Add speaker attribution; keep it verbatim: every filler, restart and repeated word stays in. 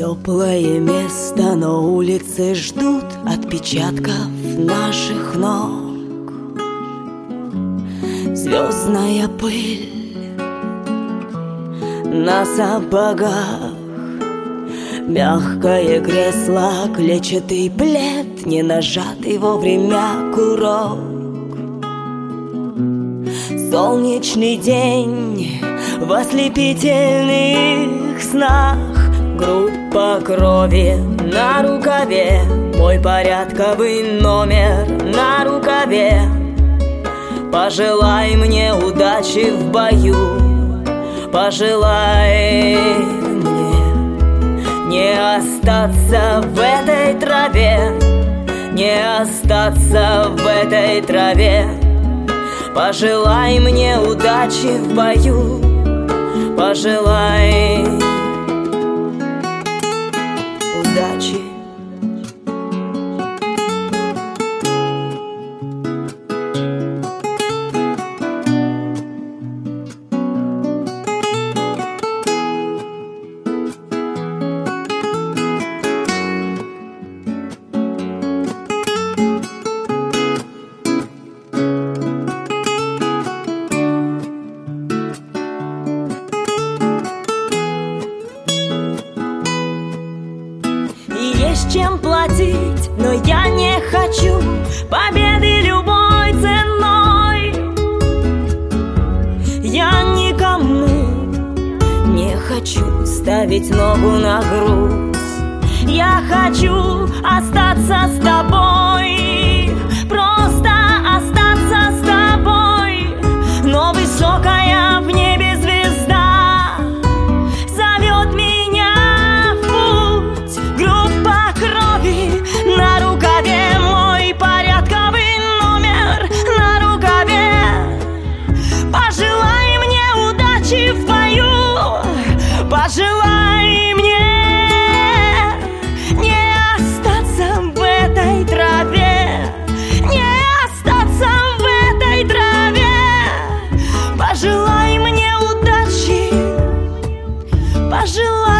Speaker 1: Теплое место, но улицы ждут отпечатков наших ног. Звездная пыль на сапогах, мягкое кресло, клетчатый плед, не нажатый вовремя курок. Солнечный день в ослепительных снах, группа крови на рукаве, мой порядковый номер на рукаве. Пожелай мне удачи в бою, пожелай мне не остаться в этой траве, не остаться в этой траве. Пожелай мне удачи в бою, пожелай удачи. Есть чем платить, но я не хочу победы любой ценой. Я никому не хочу ставить ногу на груз. Я хочу остаться с тобой, просто остаться с тобой. Но высокая в небе звезда зовет меня в путь. Группа крови на рукаве, мой порядковый номер на рукаве. Пожелай мне удачи в бою, пожелай мне не остаться в этой траве, не остаться в этой траве. Пожелай мне удачи, пожелай.